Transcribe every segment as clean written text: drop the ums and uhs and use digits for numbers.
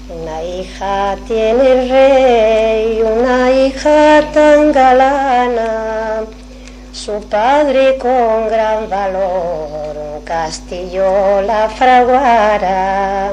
Una hija tiene el rey, una hija tan galana, su padre con gran valor un castillo la fraguara,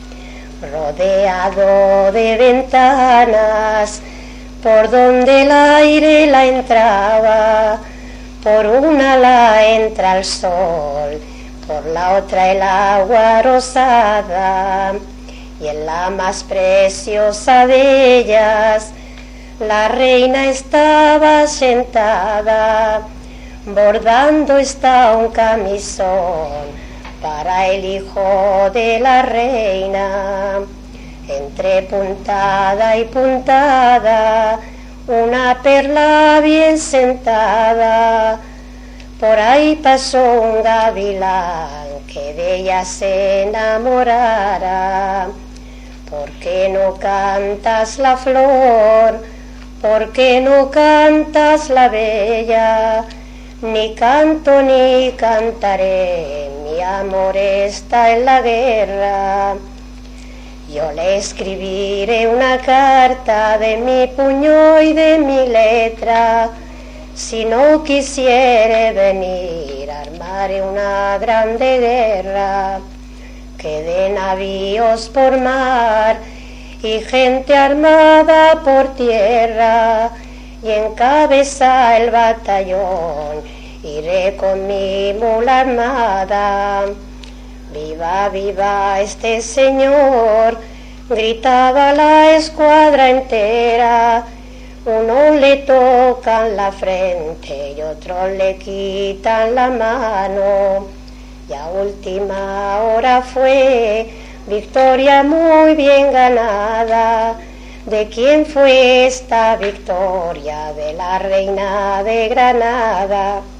rodeado de ventanas, por donde el aire la entraba, por una la entra el sol, por la otra el agua rosada, y en la más preciosa de ellas la reina estaba sentada, bordando está un camisón para el hijo de la reina. Entre puntada y puntada, una perla bien sentada, por ahí pasó un gavilán que de ella se enamorara. ¿Por qué no cantas la flor? ¿Por qué no cantas la bella? Ni canto ni cantaré, mi amor está en la guerra. Yo le escribiré una carta de mi puño y de mi letra. Si no quisiere venir, armaré una grande guerra, que de navíos por mar y gente armada por tierra, y encabeza el batallón, iré con mi mula armada. Viva, viva este señor, gritaba la escuadra entera. Uno le tocan la frente y otro le quitan la mano. Y a última hora fue victoria muy bien ganada. ¿De quién fue esta victoria? De la reina de Granada.